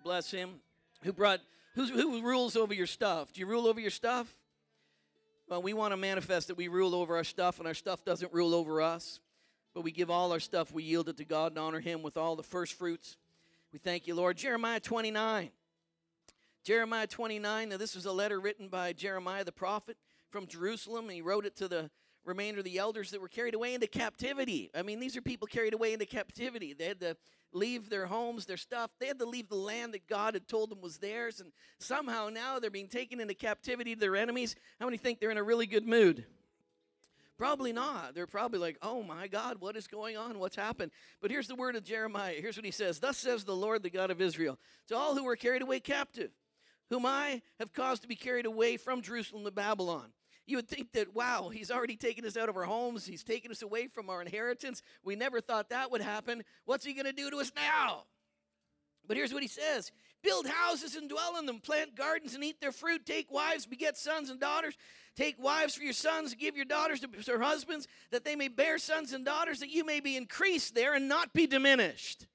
Bless him. Who rules over your stuff? Do you rule over your stuff? Well, we want to manifest that we rule over our stuff, and our stuff doesn't rule over us. But we give all our stuff, we yield it to God and honor him with all the first fruits. We thank you, Lord. Jeremiah 29. Jeremiah 29. Now, this was a letter written by Jeremiah the prophet from Jerusalem, and he wrote it to the remainder of the elders that were carried away into captivity. I mean, these are people carried away into captivity. They had to leave their homes, their stuff. They had to leave the land that God had told them was theirs, and somehow now they're being taken into captivity to their enemies. How many think they're in a really good mood? Probably not. They're probably like, oh my God, what is going on? What's happened? But here's the word of Jeremiah. Here's what he says. Thus says the Lord, the God of Israel, to all who were carried away captive, whom I have caused to be carried away from Jerusalem to Babylon. You would think that, wow, he's already taken us out of our homes. He's taken us away from our inheritance. We never thought that would happen. What's he going to do to us now? But here's what he says. Build houses and dwell in them. Plant gardens and eat their fruit. Take wives, beget sons and daughters. Take wives for your sons and give your daughters to their husbands, that they may bear sons and daughters, that you may be increased there and not be diminished.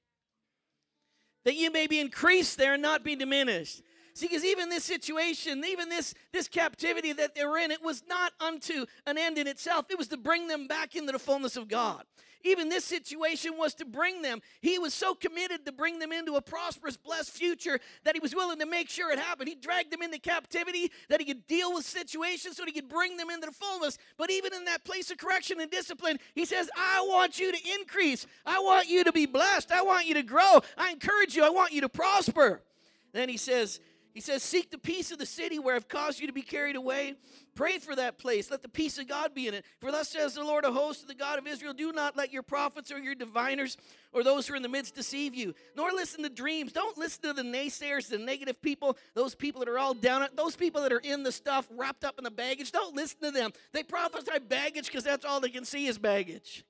That you may be increased there and not be diminished. See, because even this situation, even this captivity that they were in, it was not unto an end in itself. It was to bring them back into the fullness of God. Even this situation was to bring them. He was so committed to bring them into a prosperous, blessed future that he was willing to make sure it happened. He dragged them into captivity that he could deal with situations so that he could bring them into the fullness. But even in that place of correction and discipline, he says, I want you to increase. I want you to be blessed. I want you to grow. I encourage you. I want you to prosper. Then he says, seek the peace of the city where I've caused you to be carried away. Pray for that place. Let the peace of God be in it. For thus says the Lord of hosts, the God of Israel, do not let your prophets or your diviners or those who are in the midst deceive you, nor listen to dreams. Don't listen to the naysayers, the negative people, those people that are all down, those people that are in the stuff, wrapped up in the baggage. Don't listen to them. They prophesy baggage because that's all they can see is baggage.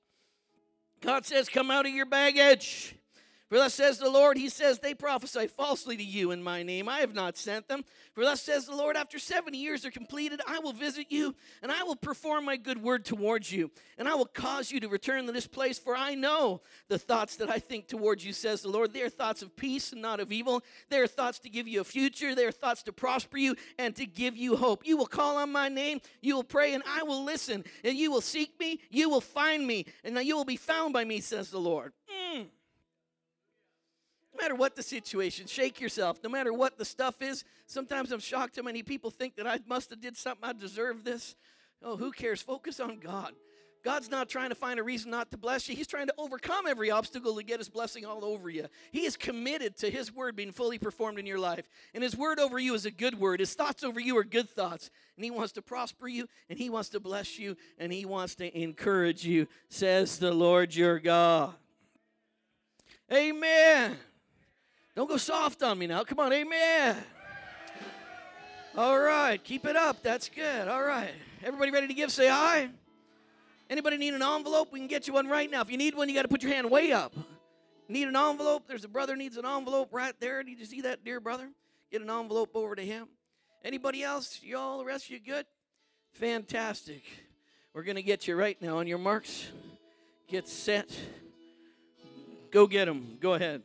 God says, come out of your baggage. For thus says the Lord, he says, they prophesy falsely to you in my name. I have not sent them. For thus says the Lord, after 70 years are completed, I will visit you, and I will perform my good word towards you. And I will cause you to return to this place, for I know the thoughts that I think towards you, says the Lord. They are thoughts of peace and not of evil. They are thoughts to give you a future. They are thoughts to prosper you and to give you hope. You will call on my name, you will pray, and I will listen. And you will seek me, you will find me, and you will be found by me, says the Lord. No matter what the situation, shake yourself. No matter what the stuff is, sometimes I'm shocked how many people think that I must have did something, I deserve this. Oh, who cares? Focus on God. God's not trying to find a reason not to bless you. He's trying to overcome every obstacle to get his blessing all over you. He is committed to his word being fully performed in your life. And his word over you is a good word. His thoughts over you are good thoughts. And he wants to prosper you, and he wants to bless you, and he wants to encourage you, says the Lord your God. Amen. Don't go soft on me now. Come on, amen. All right, keep it up. That's good. All right. Everybody ready to give? Say aye. Anybody need an envelope? We can get you one right now. If you need one, you got to put your hand way up. Need an envelope? There's a brother needs an envelope right there. Did you see that, dear brother? Get an envelope over to him. Anybody else? Y'all, the rest of you good? Fantastic. We're going to get you right now on your marks. Get set. Go get them. Go ahead.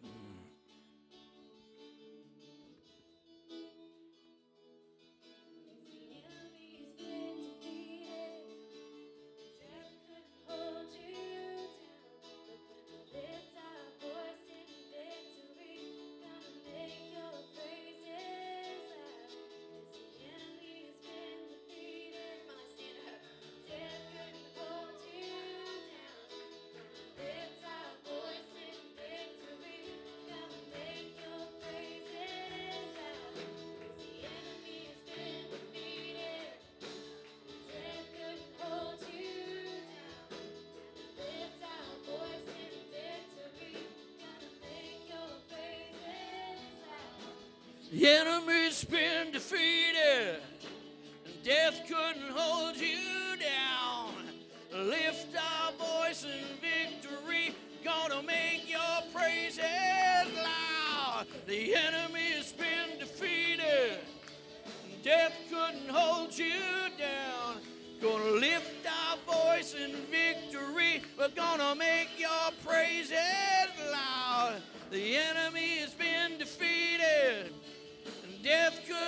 The enemy's been defeated, and death couldn't hold you down. Lift our voice in victory, gonna make your praises loud. The enemy's been defeated, and death couldn't hold you down. Gonna lift our voice in victory, we're gonna make your praises loud. The enemy has been defeated.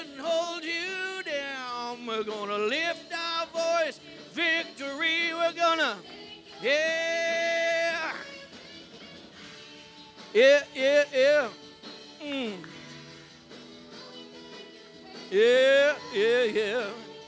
couldn't hold you down. We're gonna lift our voice. Victory, we're gonna, yeah. Yeah, yeah, yeah. Yeah, yeah, yeah.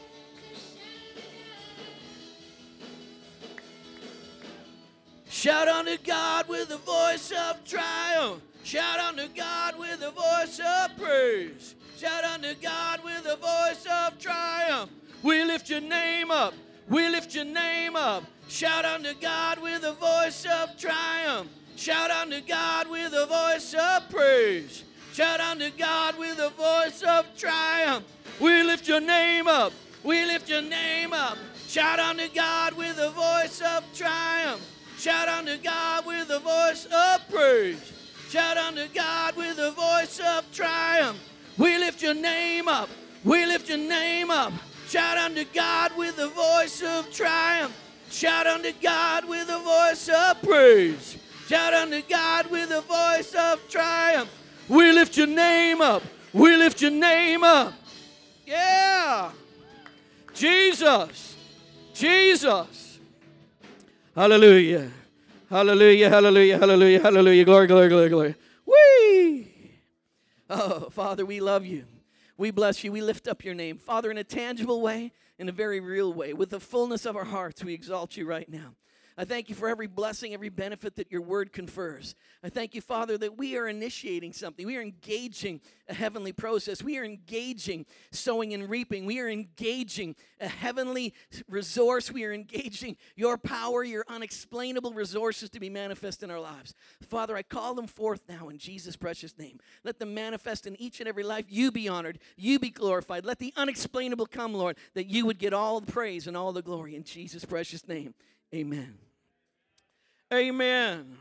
Shout unto God with a voice of triumph. Shout unto God with a voice of praise. Shout unto God with a voice of triumph. We lift your name up. We lift your name up. Shout unto God with a voice of triumph. Shout unto God with a voice of praise. Shout unto God with a voice of triumph. We lift your name up. We lift your name up. Shout unto God with a voice of triumph. Shout unto God with a voice of praise. Shout unto God with a voice of triumph. We lift your name up. We lift your name up. Shout unto God with a voice of triumph. Shout unto God with a voice of praise. Shout unto God with a voice of triumph. We lift your name up. We lift your name up. Yeah. Jesus. Jesus. Hallelujah. Hallelujah, hallelujah, hallelujah, hallelujah. Glory, glory, glory, glory. Whee! Oh, Father, we love you. We bless you. We lift up your name. Father, in a tangible way, in a very real way, with the fullness of our hearts, we exalt you right now. I thank you for every blessing, every benefit that your word confers. I thank you, Father, that we are initiating something. We are engaging a heavenly process. We are engaging sowing and reaping. We are engaging a heavenly resource. We are engaging your power, your unexplainable resources to be manifest in our lives. Father, I call them forth now in Jesus' precious name. Let them manifest in each and every life. You be honored. You be glorified. Let the unexplainable come, Lord, that you would get all the praise and all the glory in Jesus' precious name. Amen. Amen.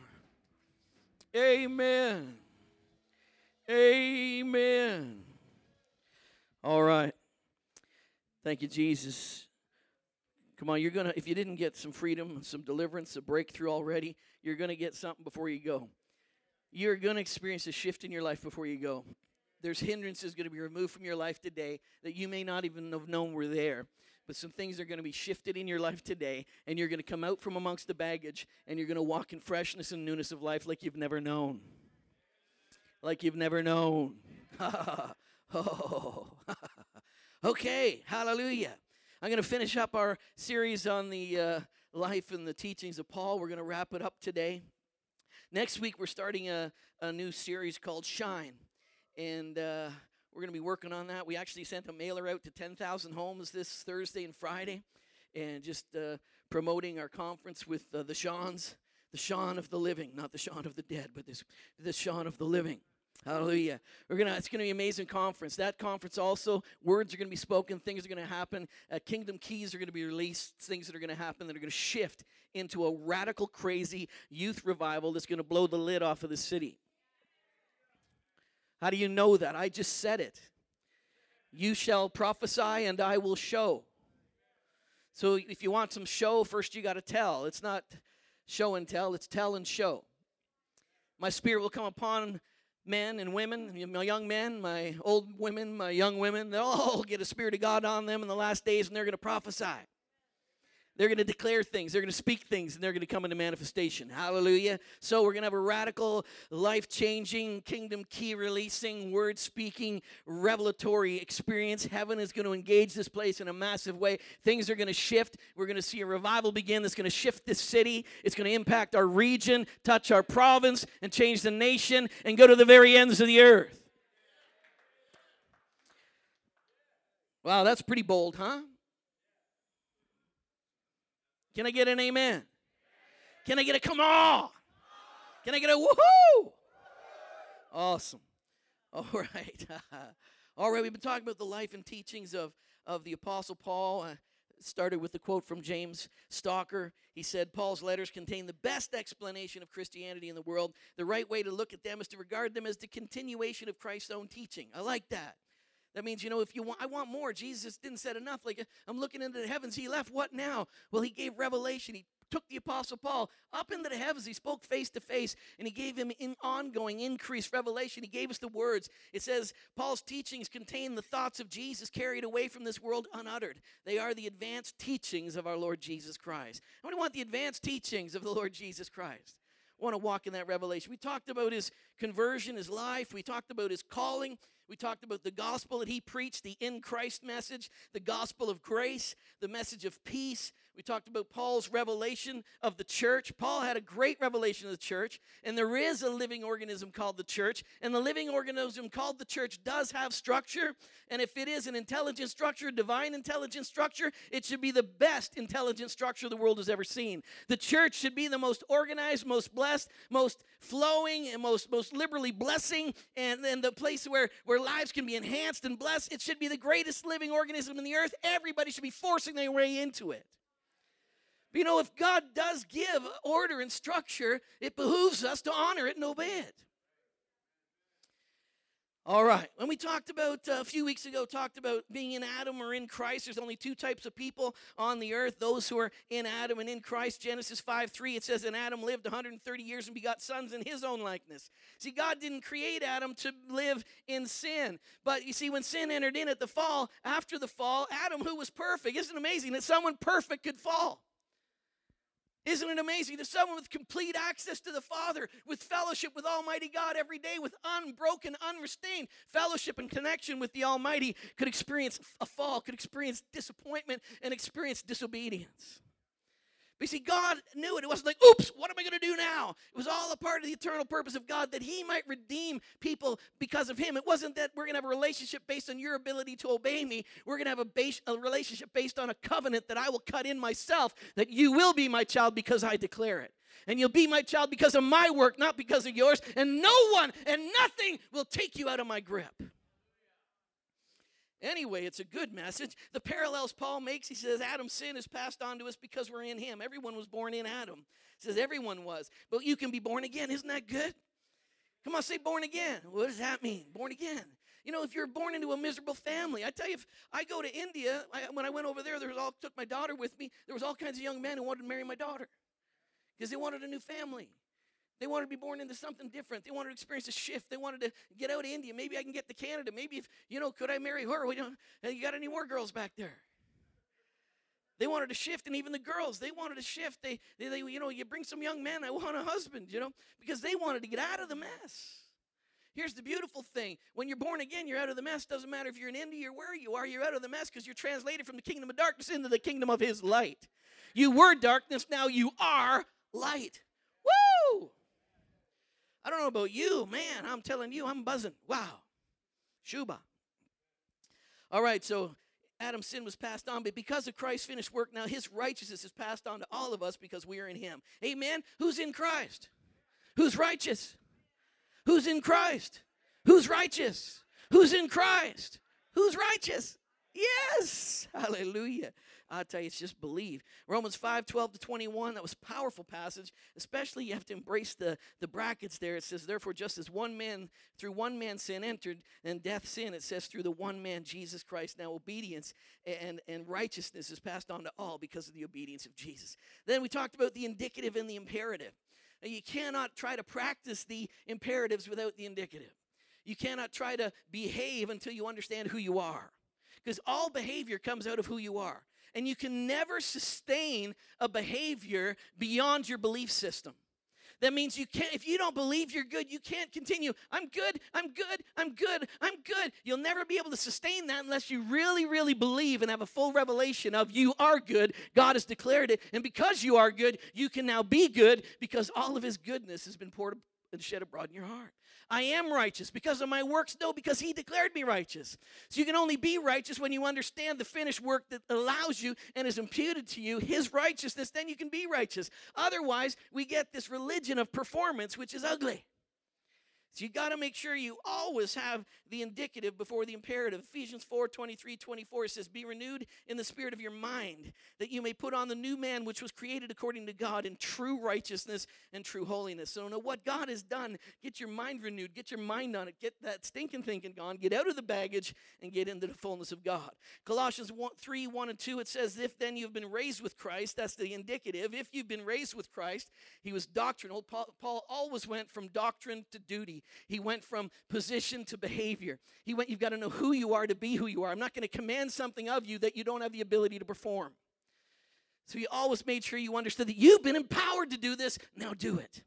Amen. Amen. All right. Thank you, Jesus. Come on, if you didn't get some freedom, some deliverance, a breakthrough already, you're going to get something before you go. You're going to experience a shift in your life before you go. There's hindrances going to be removed from your life today that you may not even have known were there. But some things are going to be shifted in your life today, and you're going to come out from amongst the baggage, and you're going to walk in freshness and newness of life like you've never known. Like you've never known. Oh. Okay, hallelujah. I'm going to finish up our series on the life and the teachings of Paul. We're going to wrap it up today. Next week, we're starting a new series called Shine, and we're going to be working on that. We actually sent a mailer out to 10,000 homes this Thursday and Friday, and just promoting our conference with the Shawns, the Shawn of the living, not the Shawn of the dead, but this Shawn of the living. Hallelujah. It's going to be an amazing conference. That conference also, words are going to be spoken, things are going to happen, kingdom keys are going to be released, things that are going to happen that are going to shift into a radical, crazy youth revival that's going to blow the lid off of the city. How do you know that? I just said it. You shall prophesy and I will show. So if you want some show, first you got to tell. It's not show and tell, it's tell and show. My spirit will come upon men and women, my young men, my old women, my young women. They'll all get a spirit of God on them in the last days, and they're going to prophesy. They're going to declare things. They're going to speak things, and they're going to come into manifestation. Hallelujah. So we're going to have a radical, life-changing, kingdom key-releasing, word-speaking, revelatory experience. Heaven is going to engage this place in a massive way. Things are going to shift. We're going to see a revival begin that's going to shift this city. It's going to impact our region, touch our province, and change the nation, and go to the very ends of the earth. Wow, that's pretty bold, huh? Can I get an amen? Can I get a come on? Can I get a woohoo? Awesome. All right. All right, we've been talking about the life and teachings of the Apostle Paul. Started with the quote from James Stalker. He said, Paul's letters contain the best explanation of Christianity in the world. The right way to look at them is to regard them as the continuation of Christ's own teaching. I like that. That means, if you want, I want more. Jesus didn't say enough. Like, I'm looking into the heavens. He left. What now? Well, he gave revelation. He took the Apostle Paul up into the heavens. He spoke face to face, and he gave him ongoing increased revelation. He gave us the words. It says Paul's teachings contain the thoughts of Jesus carried away from this world unuttered. They are the advanced teachings of our Lord Jesus Christ. How many want the advanced teachings of the Lord Jesus Christ? I want to walk in that revelation. We talked about his conversion, his life. We talked about his calling. We talked about the gospel that he preached, the in Christ message, the gospel of grace, the message of peace. We talked about Paul's revelation of the church. Paul had a great revelation of the church, and there is a living organism called the church, and the living organism called the church does have structure, and if it is an intelligent structure, divine intelligent structure, it should be the best intelligent structure the world has ever seen. The church should be the most organized, most blessed, most flowing, and most liberally blessing, and the place where lives can be enhanced and blessed. It should be the greatest living organism in the earth. Everybody should be forcing their way into it. But if God does give order and structure, it behooves us to honor it and obey it. All right. When we talked about, a few weeks ago, talked about being in Adam or in Christ, there's only two types of people on the earth, those who are in Adam and in Christ. Genesis 5:3, it says, and Adam lived 130 years and begot sons in his own likeness. See, God didn't create Adam to live in sin. But you see, when sin entered in at the fall, after the fall, Adam, who was perfect, isn't it amazing that someone perfect could fall? Isn't it amazing that someone with complete access to the Father, with fellowship with Almighty God every day, with unbroken, unrestrained fellowship and connection with the Almighty, could experience a fall, could experience disappointment, and experience disobedience? But you see, God knew it. It wasn't like, oops, what am I going to do now? It was all a part of the eternal purpose of God that he might redeem people because of him. It wasn't that we're going to have a relationship based on your ability to obey me. We're going to have a relationship based on a covenant that I will cut in myself, that you will be my child because I declare it. And you'll be my child because of my work, not because of yours. And no one and nothing will take you out of my grip. Anyway, it's a good message. The parallels Paul makes, he says, Adam's sin is passed on to us because we're in him. Everyone was born in Adam. He says everyone was. But you can be born again. Isn't that good? Come on, say born again. What does that mean? Born again. If you're born into a miserable family, I tell you, if I go to India, when I went over there, took my daughter with me. There was all kinds of young men who wanted to marry my daughter because they wanted a new family. They wanted to be born into something different. They wanted to experience a shift. They wanted to get out of India. Maybe I can get to Canada. Maybe could I marry her? You got any more girls back there? They wanted to shift, and even the girls, they wanted to shift. They you bring some young men. I want a husband, because they wanted to get out of the mess. Here's the beautiful thing. When you're born again, you're out of the mess. Doesn't matter if you're in India or where you are, you're out of the mess because you're translated from the kingdom of darkness into the kingdom of his light. You were darkness, now you are light. Woo! I don't know about you, man. I'm telling you, I'm buzzing. Wow. Shuba. All right, so Adam's sin was passed on, but because of Christ's finished work, now his righteousness is passed on to all of us because we are in him. Amen? Who's in Christ? Who's righteous? Who's in Christ? Who's righteous? Who's in Christ? Who's righteous? Yes. Hallelujah. I'll tell you, it's just believe. Romans 5:12-21, that was a powerful passage. Especially you have to embrace the brackets there. It says, therefore, just as through one man sin entered, and death sin, it says through the one man, Jesus Christ. Now obedience and righteousness is passed on to all because of the obedience of Jesus. Then we talked about the indicative and the imperative. Now, you cannot try to practice the imperatives without the indicative. You cannot try to behave until you understand who you are. Because all behavior comes out of who you are. And you can never sustain a behavior beyond your belief system. That means if you don't believe you're good, you can't continue. I'm good, I'm good, I'm good, I'm good. You'll never be able to sustain that unless you really, really believe and have a full revelation of you are good. God has declared it. And because you are good, you can now be good because all of his goodness has been poured and shed abroad in your heart. I am righteous because of my works? No, because he declared me righteous. So you can only be righteous when you understand the finished work that allows you and is imputed to you, his righteousness, then you can be righteous. Otherwise, we get this religion of performance, which is ugly. So you got to make sure you always have the indicative before the imperative. Ephesians 4:23-24 says, be renewed in the spirit of your mind, that you may put on the new man which was created according to God in true righteousness and true holiness. So know what God has done. Get your mind renewed. Get your mind on it. Get that stinking thinking gone. Get out of the baggage and get into the fullness of God. Colossians 3:1-2, it says, if then you've been raised with Christ, that's the indicative. If you've been raised with Christ, he was doctrinal. Paul always went from doctrine to duty. He went from position to behavior. You've got to know who you are to be who you are. I'm not going to command something of you that you don't have the ability to perform. So he always made sure you understood that you've been empowered to do this. Now do it.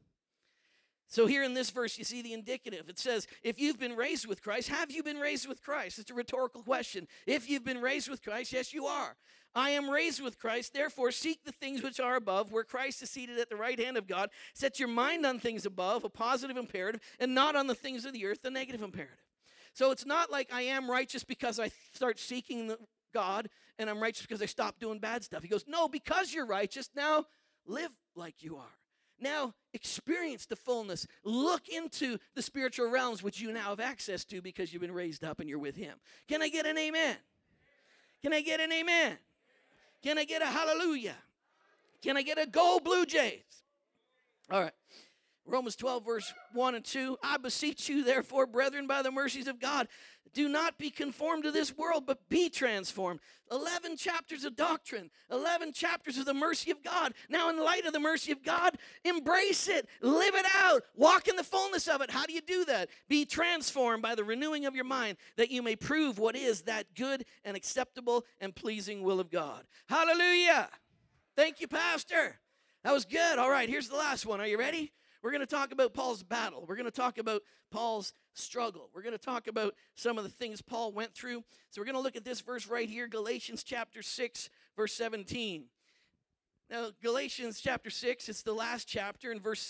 So here in this verse, you see the indicative. It says, if you've been raised with Christ, have you been raised with Christ? It's a rhetorical question. If you've been raised with Christ, yes, you are. I am raised with Christ, therefore seek the things which are above, where Christ is seated at the right hand of God. Set your mind on things above, a positive imperative, and not on the things of the earth, the negative imperative. So it's not like I am righteous because I start seeking God, and I'm righteous because I stop doing bad stuff. He goes, no, because you're righteous, now live like you are. Now experience the fullness. Look into the spiritual realms which you now have access to because you've been raised up and you're with him. Can I get an amen? Can I get an amen? Can I get a hallelujah? Can I get a go Blue Jays? All right. Romans 12, verse 1 and 2. I beseech you, therefore, brethren, by the mercies of God, do not be conformed to this world, but be transformed. 11 chapters of doctrine. 11 chapters of the mercy of God. Now, in light of the mercy of God, embrace it. Live it out. Walk in the fullness of it. How do you do that? Be transformed by the renewing of your mind, that you may prove what is that good and acceptable and pleasing will of God. Hallelujah. Thank you, Pastor. That was good. All right, here's the last one. Are you ready? We're going to talk about Paul's battle. We're going to talk about Paul's struggle. We're going to talk about some of the things Paul went through. So we're going to look at this verse right here, Galatians chapter 6, verse 17. Now, Galatians chapter 6, it's the last chapter, and verse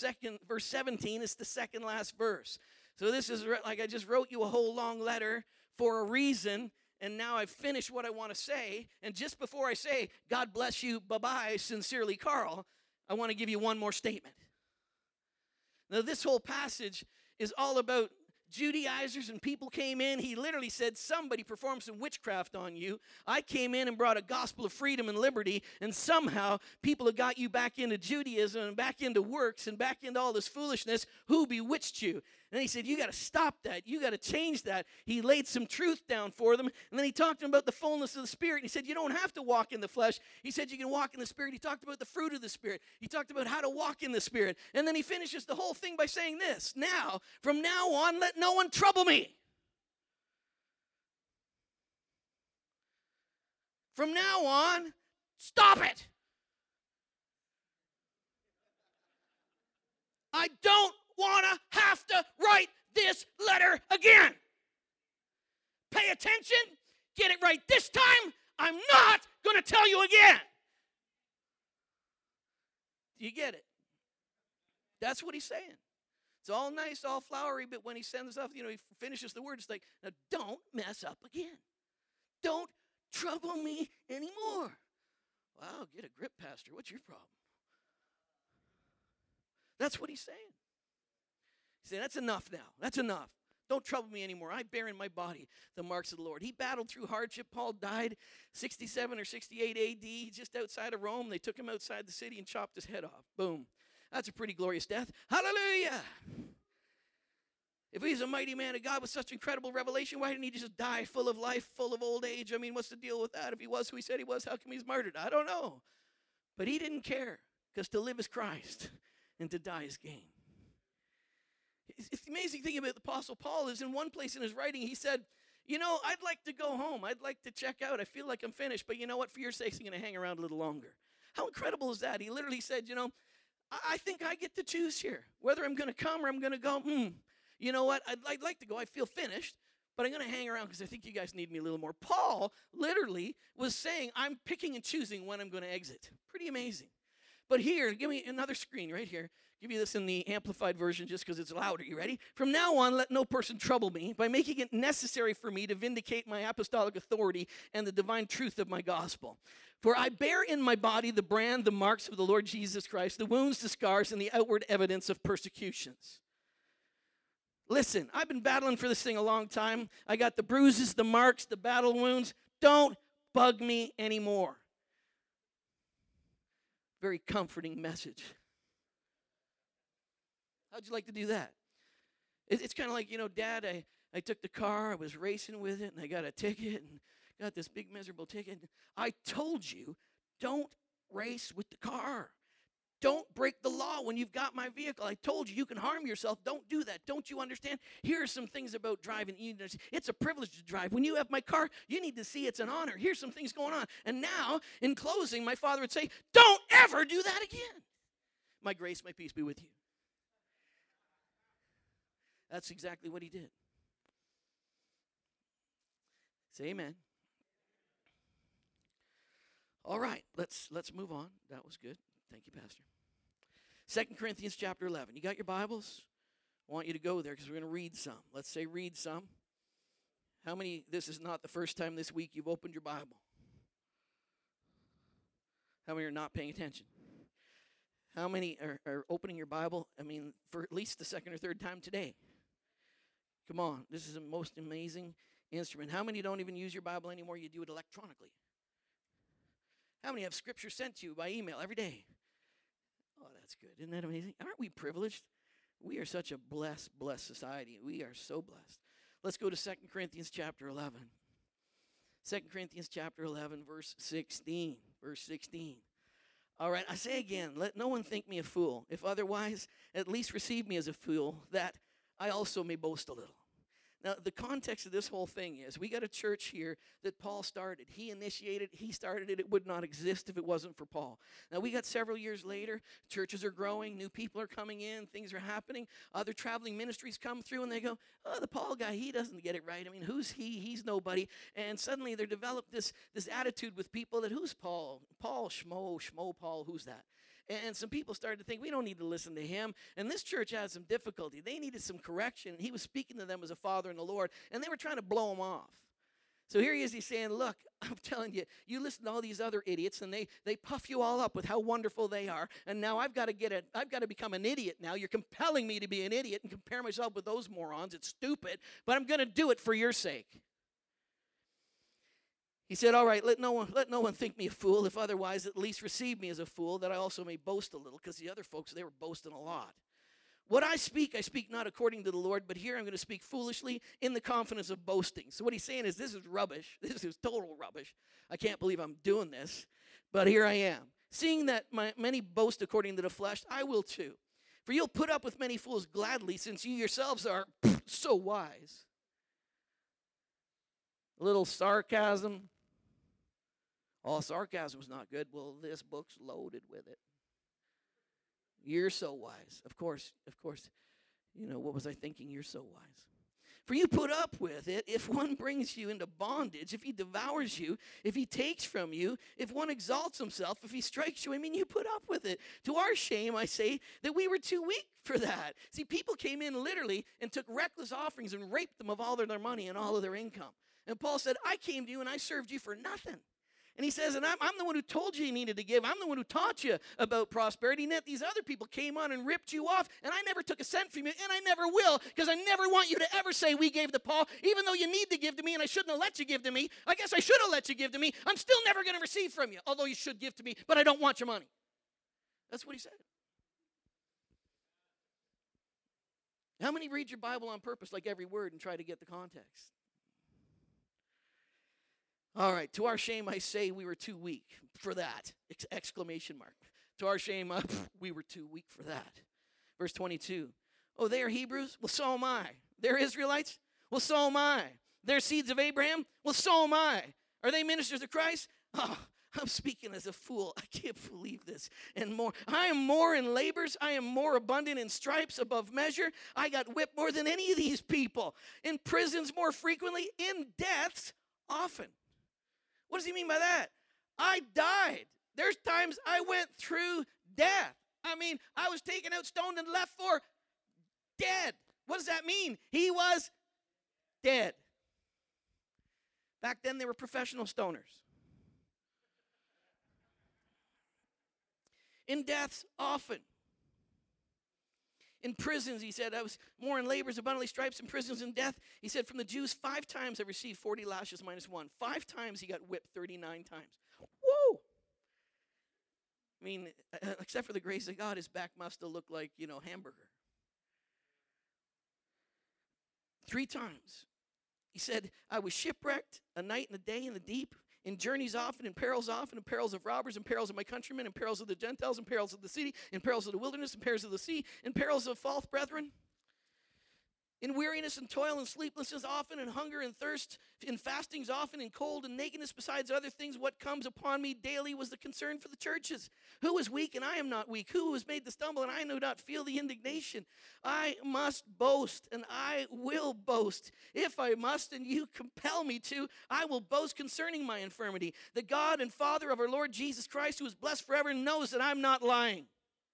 17 is the second last verse. So this is like I just wrote you a whole long letter for a reason, and now I've finished what I want to say. And just before I say, God bless you, bye-bye, sincerely, Carl, I want to give you one more statement. Now, this whole passage is all about Judaizers, and people came in. He literally said, somebody performed some witchcraft on you. I came in and brought a gospel of freedom and liberty, and somehow people have got you back into Judaism and back into works and back into all this foolishness. Who bewitched you? And he said, you got to stop that. You got to change that. He laid some truth down for them, and then he talked to them about the fullness of the Spirit. He said, you don't have to walk in the flesh. He said, you can walk in the Spirit. He talked about the fruit of the Spirit. He talked about how to walk in the Spirit. And then he finishes the whole thing by saying this, now, from now on, let no one trouble me. From now on, stop it. I don't want to have to write this letter again. Pay attention. Get it right this time. I'm not going to tell you again. Do you get it? That's what he's saying. It's all nice, all flowery, but when he sends off, he finishes the word, it's like, now don't mess up again. Don't trouble me anymore. Wow, get a grip, Pastor. What's your problem? That's what he's saying. He said, that's enough now. That's enough. Don't trouble me anymore. I bear in my body the marks of the Lord. He battled through hardship. Paul died 67 or 68 AD, just outside of Rome. They took him outside the city and chopped his head off. Boom. That's a pretty glorious death. Hallelujah. If he's a mighty man of God with such incredible revelation, why didn't he just die full of life, full of old age? I mean, what's the deal with that? If he was who he said he was, how come he's martyred? I don't know. But he didn't care, because to live is Christ and to die is gain. It's the amazing thing about the Apostle Paul is in one place in his writing, he said, I'd like to go home. I'd like to check out. I feel like I'm finished. But you know what? For your sake, I'm going to hang around a little longer. How incredible is that? He literally said, I think I get to choose here, whether I'm going to come or I'm going to go. You know what? I'd like to go. I feel finished, but I'm going to hang around because I think you guys need me a little more. Paul literally was saying, I'm picking and choosing when I'm going to exit. Pretty amazing. But here, give me another screen right here. Give you this in the amplified version just because it's louder. You ready? From now on, let no person trouble me by making it necessary for me to vindicate my apostolic authority and the divine truth of my gospel. For I bear in my body the brand, the marks of the Lord Jesus Christ, the wounds, the scars, and the outward evidence of persecutions. Listen, I've been battling for this thing a long time. I got the bruises, the marks, the battle wounds. Don't bug me anymore. Very comforting message. How'd you like to do that? It's kind of like, Dad, I took the car, I was racing with it, and I got a ticket, and got this big miserable ticket. I told you, don't race with the car. Don't break the law when you've got my vehicle. I told you, you can harm yourself. Don't do that. Don't you understand? Here are some things about driving. It's a privilege to drive. When you have my car, you need to see it's an honor. Here's some things going on. And now, in closing, my father would say, don't ever do that again. My grace, my peace be with you. That's exactly what he did. Say amen. All right, let's move on. That was good. Thank you, Pastor. 2 Corinthians chapter 11. You got your Bibles? I want you to go there because we're going to read some. Let's say read some. How many, this is not the first time this week you've opened your Bible? How many are not paying attention? How many are opening your Bible, for at least the second or third time today? Come on, this is the most amazing instrument. How many don't even use your Bible anymore? You do it electronically. How many have scripture sent to you by email every day? Oh, that's good. Isn't that amazing? Aren't we privileged? We are such a blessed society. We are so blessed. Let's go to 2 Corinthians chapter 11. 2 Corinthians chapter 11, verse 16. Verse 16. All right, I say again, let no one think me a fool. If otherwise, at least receive me as a fool, that I also may boast a little. Now, the context of this whole thing is we got a church here that Paul started. He initiated, he started it. It would not exist if it wasn't for Paul. Now, we got several years later. Churches are growing. New people are coming in. Things are happening. Other traveling ministries come through, and they go, oh, the Paul guy, he doesn't get it right. Who's he? He's nobody. And suddenly they're developed this attitude with people that, who's Paul? Paul, Schmo, Paul, who's that? And some people started to think, we don't need to listen to him. And this church had some difficulty. They needed some correction. He was speaking to them as a father in the Lord, and they were trying to blow him off. So here he is, he's saying, look, I'm telling you, you listen to all these other idiots, and they puff you all up with how wonderful they are. And now I've got to become an idiot now. You're compelling me to be an idiot and compare myself with those morons. It's stupid, but I'm going to do it for your sake. He said, all right, let no one think me a fool. If otherwise, at least receive me as a fool, that I also may boast a little. Because the other folks, they were boasting a lot. What I speak not according to the Lord, but here I'm going to speak foolishly in the confidence of boasting. So what he's saying is, this is rubbish. This is total rubbish. I can't believe I'm doing this, but here I am. Seeing that many boast according to the flesh, I will too. For you'll put up with many fools gladly, since you yourselves are so wise. A little sarcasm. Oh, sarcasm's not good. Well, this book's loaded with it. You're so wise. Of course, what was I thinking? You're so wise. For you put up with it if one brings you into bondage, if he devours you, if he takes from you, if one exalts himself, if he strikes you, you put up with it. To our shame, I say that we were too weak for that. See, people came in literally and took reckless offerings and raped them of all their money and all of their income. And Paul said, I came to you and I served you for nothing. And he says, and I'm the one who told you needed to give. I'm the one who taught you about prosperity. And yet these other people came on and ripped you off. And I never took a cent from you, and I never will, because I never want you to ever say we gave to Paul, even though you need to give to me, and I shouldn't have let you give to me. I guess I should have let you give to me. I'm still never going to receive from you, although you should give to me, but I don't want your money. That's what he said. How many read your Bible on purpose, like every word, and try to get the context? All right, to our shame, I say we were too weak for that, exclamation mark. To our shame, we were too weak for that. Verse 22, oh, they are Hebrews? Well, so am I. They're Israelites? Well, so am I. They're seeds of Abraham? Well, so am I. Are they ministers of Christ? Oh, I'm speaking as a fool. I can't believe this. And more. I am more in labors. I am more abundant in stripes above measure. I got whipped more than any of these people. In prisons more frequently. In deaths often. What does he mean by that? I died. There's times I went through death. I was taken out, stoned, and left for dead. What does that mean? He was dead. Back then, they were professional stoners. In deaths often. In prisons, he said, I was more in labors, abundantly stripes, in prisons, and death. He said, from the Jews, 5 times I received 40 lashes minus 1. 5 times he got whipped 39 times. Woo! I mean, except for the grace of God, his back must have looked like, hamburger. 3 times. He said, I was shipwrecked a night and a day in the deep, in journeys often, in perils of robbers, in perils of my countrymen, in perils of the Gentiles, in perils of the city, in perils of the wilderness, in perils of the sea, in perils of false brethren. In weariness and toil and sleeplessness often, in hunger and thirst, in fastings often, in cold and nakedness, besides other things, what comes upon me daily was the concern for the churches. Who is weak and I am not weak? Who was made to stumble and I do not feel the indignation? I must boast and I will boast. If I must and you compel me to, I will boast concerning my infirmity. The God and Father of our Lord Jesus Christ, who is blessed forever, knows that I'm not lying.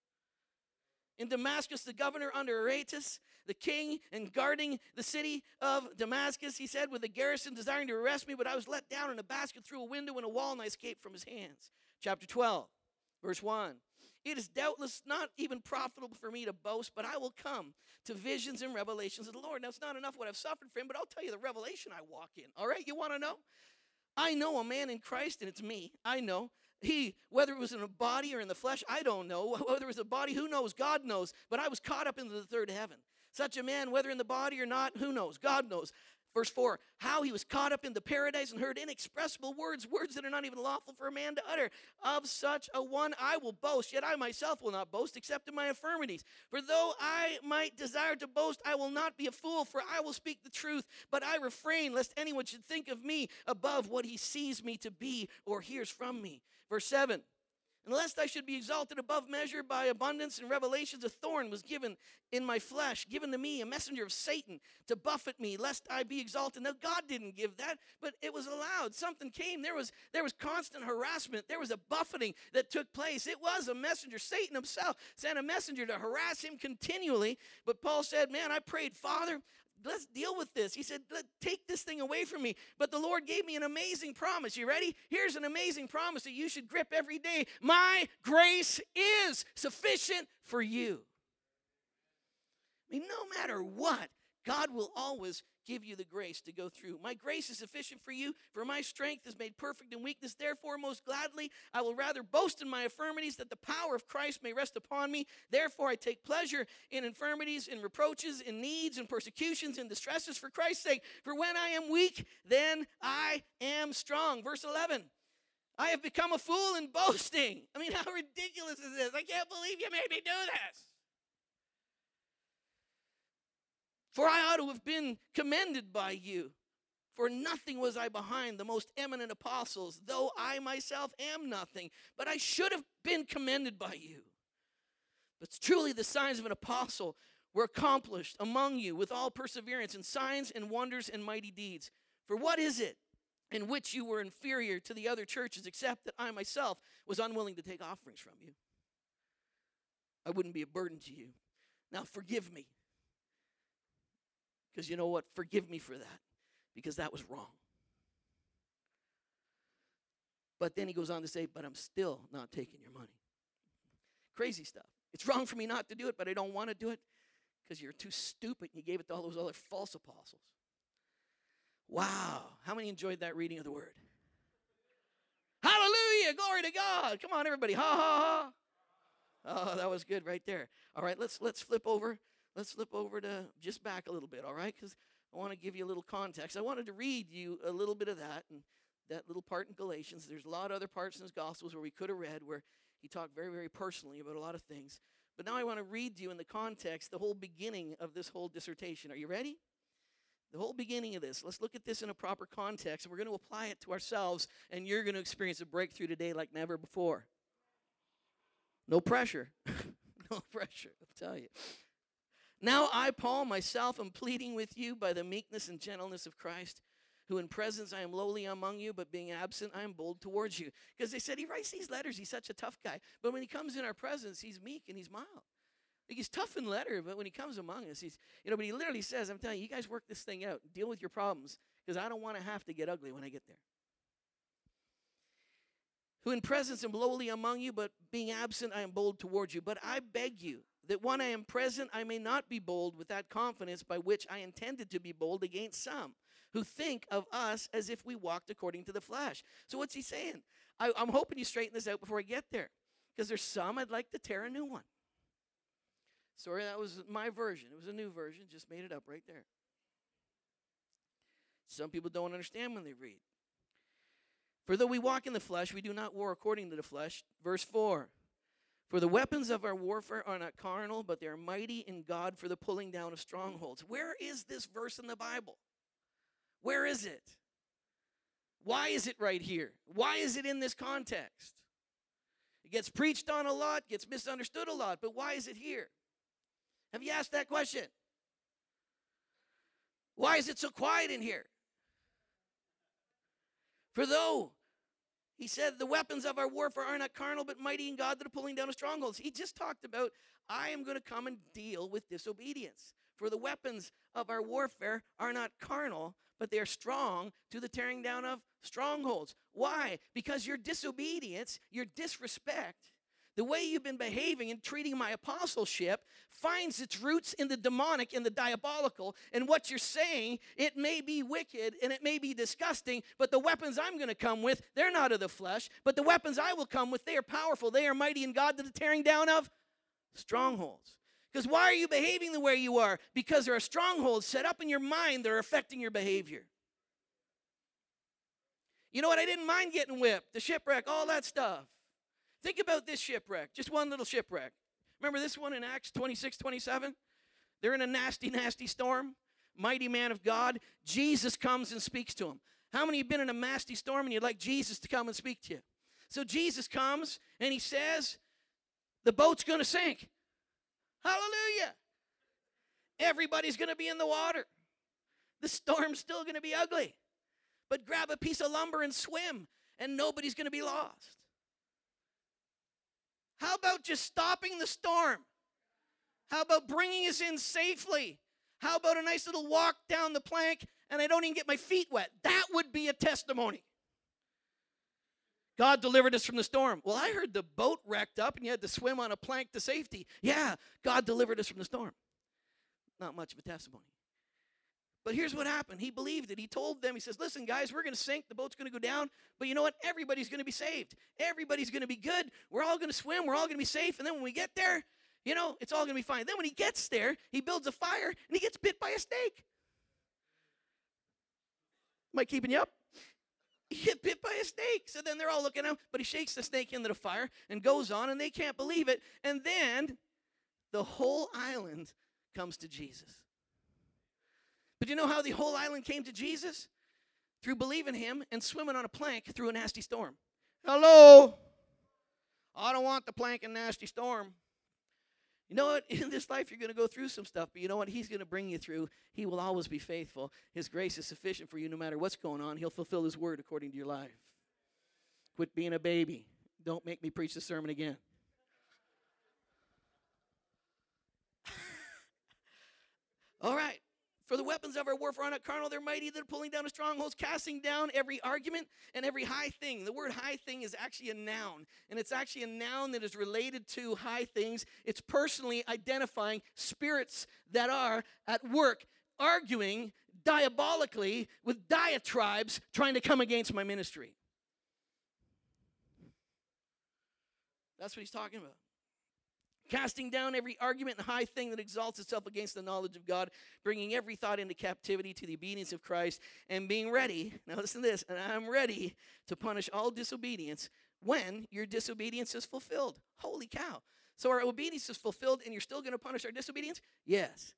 In Damascus, the governor under Aretas, the king, and guarding the city of Damascus, he said, with a garrison desiring to arrest me, but I was let down in a basket through a window in a wall, and I escaped from his hands. Chapter 12, verse 1. It is doubtless not even profitable for me to boast, but I will come to visions and revelations of the Lord. Now, it's not enough what I've suffered for him, but I'll tell you the revelation I walk in. All right, you want to know? I know a man in Christ, and it's me. I know. He, whether it was in a body or in the flesh, I don't know. Whether it was a body, who knows? God knows. But I was caught up into the third heaven. Such a man, whether in the body or not, who knows? God knows. Verse 4, how he was caught up into paradise and heard inexpressible words that are not even lawful for a man to utter. Of such a one I will boast, yet I myself will not boast, except in my infirmities. For though I might desire to boast, I will not be a fool, for I will speak the truth. But I refrain, lest anyone should think of me above what he sees me to be or hears from me. Verse 7, and lest I should be exalted above measure by abundance and revelations, a thorn was given in my flesh, given to me, a messenger of Satan, to buffet me, lest I be exalted. Now, God didn't give that, but it was allowed. Something came. There was constant harassment. There was a buffeting that took place. It was a messenger. Satan himself sent a messenger to harass him continually. But Paul said, man, I prayed, Father, let's deal with this. He said, take this thing away from me. But the Lord gave me an amazing promise. You ready? Here's an amazing promise that you should grip every day. My grace is sufficient for you. I mean, no matter what, God will always give you the grace to go through. My grace is sufficient for you, for my strength is made perfect in weakness. Therefore, most gladly, I will rather boast in my infirmities, that the power of Christ may rest upon me. Therefore, I take pleasure in infirmities, in reproaches, in needs, in persecutions, in distresses for Christ's sake. For when I am weak, then I am strong. Verse 11. I have become a fool in boasting. I mean, how ridiculous is this? I can't believe you made me do this. For I ought to have been commended by you. For nothing was I behind the most eminent apostles, though I myself am nothing. But I should have been commended by you. But truly the signs of an apostle were accomplished among you with all perseverance and signs and wonders and mighty deeds. For what is it in which you were inferior to the other churches, except that I myself was unwilling to take offerings from you? I wouldn't be a burden to you. Now forgive me. Because you know what? Forgive me for that. Because that was wrong. But then he goes on to say, but I'm still not taking your money. Crazy stuff. It's wrong for me not to do it, but I don't want to do it because you're too stupid and you gave it to all those other false apostles. Wow. How many enjoyed that reading of the word? Hallelujah. Glory to God. Come on, everybody. Ha, ha, ha. Oh, that was good right there. All right, let's flip over. Let's flip over to just back a little bit, all right? Because I want to give you a little context. I wanted to read you a little bit of that, and that little part in Galatians. There's a lot of other parts in his Gospels where we could have read, where he talked very, very personally about a lot of things. But now I want to read to you in the context, the whole beginning of this whole dissertation. Are you ready? The whole beginning of this. Let's look at this in a proper context, and we're going to apply it to ourselves, and you're going to experience a breakthrough today like never before. No pressure. No pressure, I'll tell you. Now I, Paul, myself, am pleading with you by the meekness and gentleness of Christ, who in presence I am lowly among you, but being absent I am bold towards you. Because they said he writes these letters, he's such a tough guy. But when he comes in our presence, he's meek and he's mild. Like he's tough in letter, but when he comes among us, but he literally says, I'm telling you, you guys work this thing out. Deal with your problems, because I don't want to have to get ugly when I get there. Who in presence am lowly among you, but being absent I am bold towards you. But I beg you, that when I am present, I may not be bold with that confidence by which I intended to be bold against some who think of us as if we walked according to the flesh. So what's he saying? I'm hoping you straighten this out before I get there, because there's some I'd like to tear a new one. Sorry, that was my version. It was a new version. Just made it up right there. Some people don't understand when they read. For though we walk in the flesh, we do not war according to the flesh. Verse 4. For the weapons of our warfare are not carnal, but they are mighty in God for the pulling down of strongholds. Where is this verse in the Bible? Where is it? Why is it right here? Why is it in this context? It gets preached on a lot, gets misunderstood a lot, but why is it here? Have you asked that question? Why is it so quiet in here? For though he said, the weapons of our warfare are not carnal, but mighty in God that are pulling down of strongholds. He just talked about, I am going to come and deal with disobedience. For the weapons of our warfare are not carnal, but they are strong to the tearing down of strongholds. Why? Because your disobedience, your disrespect, the way you've been behaving and treating my apostleship finds its roots in the demonic and the diabolical. And what you're saying, it may be wicked and it may be disgusting, but the weapons I'm going to come with, they're not of the flesh. But the weapons I will come with, they are powerful. They are mighty in God to the tearing down of strongholds. Because why are you behaving the way you are? Because there are strongholds set up in your mind that are affecting your behavior. You know what? I didn't mind getting whipped, the shipwreck, all that stuff. Think about this shipwreck, just one little shipwreck. Remember this one in Acts 26-27? They're in a nasty, nasty storm. Mighty man of God. Jesus comes and speaks to him. How many have been in a nasty storm and you'd like Jesus to come and speak to you? So Jesus comes and he says, the boat's going to sink. Hallelujah. Everybody's going to be in the water. The storm's still going to be ugly. But grab a piece of lumber and swim, and nobody's going to be lost. How about just stopping the storm? How about bringing us in safely? How about a nice little walk down the plank and I don't even get my feet wet? That would be a testimony. God delivered us from the storm. Well, I heard the boat wrecked up and you had to swim on a plank to safety. Yeah, God delivered us from the storm. Not much of a testimony. But here's what happened. He believed it. He told them, he says, listen, guys, we're going to sink. The boat's going to go down. But you know what? Everybody's going to be saved. Everybody's going to be good. We're all going to swim. We're all going to be safe. And then when we get there, you know, it's all going to be fine. Then when he gets there, he builds a fire and he gets bit by a snake. Am I keeping you up? He gets bit by a snake. So then they're all looking at him, but he shakes the snake into the fire and goes on, and they can't believe it. And then the whole island comes to Jesus. But you know how the whole island came to Jesus? Through believing him and swimming on a plank through a nasty storm. Hello? I don't want the plank and nasty storm. You know what? In this life, you're going to go through some stuff, but you know what? He's going to bring you through. He will always be faithful. His grace is sufficient for you no matter what's going on. He'll fulfill his word according to your life. Quit being a baby. Don't make me preach the sermon again. All right. For the weapons of our warfare are not carnal, they're mighty, they're pulling down the strongholds, casting down every argument and every high thing. The word high thing is actually a noun, and it's actually a noun that is related to high things. It's personally identifying spirits that are at work, arguing diabolically with diatribes trying to come against my ministry. That's what he's talking about. Casting down every argument and high thing that exalts itself against the knowledge of God, bringing every thought into captivity to the obedience of Christ, and being ready, now listen to this, and I'm ready to punish all disobedience when your disobedience is fulfilled. Holy cow. So our obedience is fulfilled and you're still going to punish our disobedience? Yes.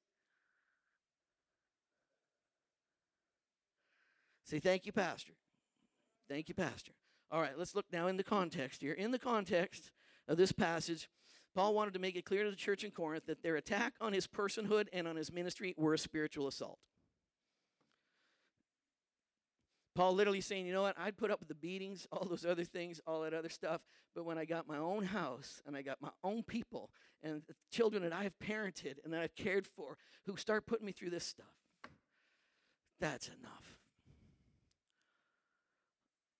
Say, thank you, Pastor. Thank you, Pastor. All right, let's look now in the context here. In the context of this passage, Paul wanted to make it clear to the church in Corinth that their attack on his personhood and on his ministry were a spiritual assault. Paul literally saying, you know what, I'd put up with the beatings, all those other things, all that other stuff, but when I got my own house and I got my own people and the children that I have parented and that I've cared for who start putting me through this stuff, that's enough.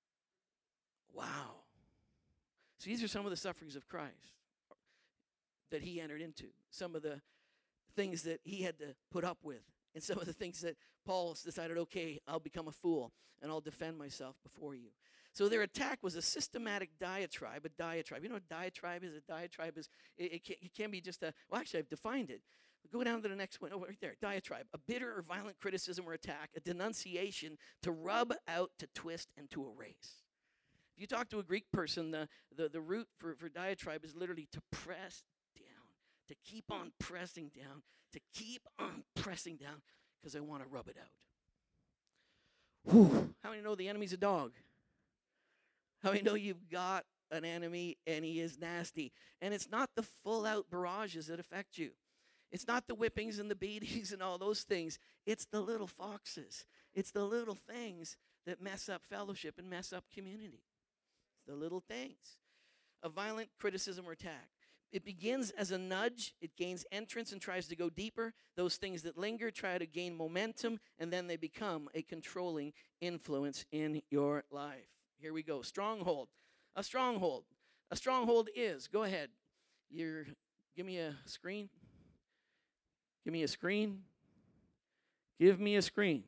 Wow. So these are some of the sufferings of Christ. that he entered into, some of the things that he had to put up with, and some of the things that Paul decided, okay, I'll become a fool and I'll defend myself before you. So their attack was a systematic diatribe, a diatribe. You know what a diatribe is? A diatribe is, it can be just well, actually, I've defined it. Go down to the next one. Oh, right there. Diatribe. A bitter or violent criticism or attack, a denunciation to rub out, to twist, and to erase. If you talk to a Greek person, the root for diatribe is literally to press down, to keep on pressing down, because I want to rub it out. Whew. How many know the enemy's a dog? How many know you've got an enemy and he is nasty? And it's not the full-out barrages that affect you. It's not the whippings and the beatings and all those things. It's the little foxes. It's the little things that mess up fellowship and mess up community. It's the little things. A violent criticism or attack. It begins as a nudge. It gains entrance and tries to go deeper. Those things that linger try to gain momentum, and then they become a controlling influence in your life. Here we go. Stronghold. A stronghold. A stronghold is, go ahead. Give me a screen. Give me a screen. Give me a screen.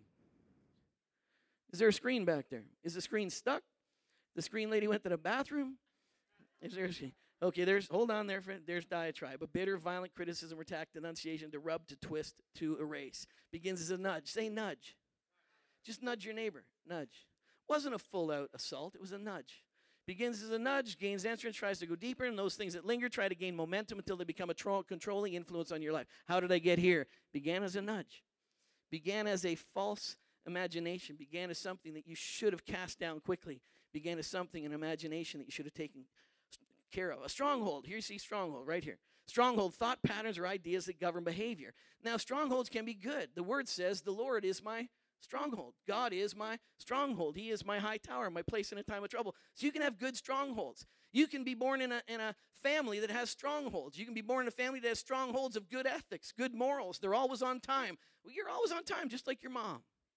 Is there a screen back there? Is the screen stuck? The screen lady went to the bathroom? Is there a screen? Okay, hold on there, friend. There's diatribe. A bitter, violent criticism, attack, denunciation, to rub, to twist, to erase. Begins as a nudge. Say nudge. Just nudge your neighbor. Nudge. Wasn't a full-out assault. It was a nudge. Begins as a nudge, gains entrance, tries to go deeper, and those things that linger try to gain momentum until they become a controlling influence on your life. How did I get here? Began as a nudge. Began as a false imagination. Began as something that you should have cast down quickly. Began as something, an imagination that you should have taken care of. A stronghold. Here you see stronghold right here. Stronghold, thought patterns or ideas that govern behavior. Now, strongholds can be good. The word says, the Lord is my stronghold. God is my stronghold. He is my high tower, my place in a time of trouble. So you can have good strongholds. You can be born in a family that has strongholds. You can be born in a family that has strongholds of good ethics, good morals. They're always on time. Well, you're always on time, just like your mom.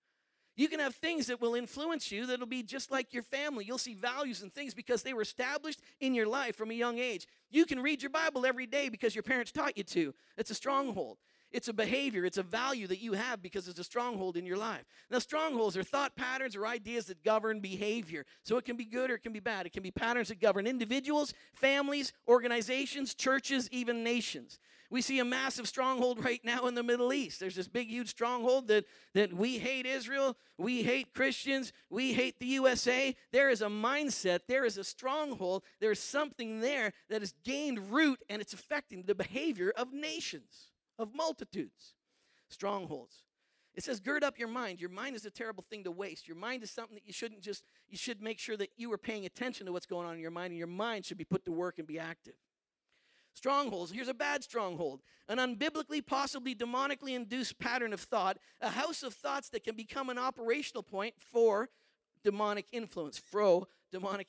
You can have things that will influence you that'll be just like your family. You'll see values and things because they were established in your life from a young age. You can read your Bible every day because your parents taught you to. It's a stronghold. It's a behavior. It's a value that you have because it's a stronghold in your life. Now, strongholds are thought patterns or ideas that govern behavior. So it can be good or it can be bad. It can be patterns that govern individuals, families, organizations, churches, even nations. We see a massive stronghold right now in the Middle East. There's this big, huge stronghold that we hate Israel, we hate Christians, we hate the USA. There is a mindset, there is a stronghold, there is something there that has gained root, and it's affecting the behavior of nations, of multitudes. Strongholds. It says, gird up your mind. Your mind is a terrible thing to waste. Your mind is something that you should make sure that you are paying attention to what's going on in your mind, and your mind should be put to work and be active. Strongholds. Here's a bad stronghold. An unbiblically, possibly demonically induced pattern of thought, a house of thoughts that can become an operational point for demonic influence. Demonic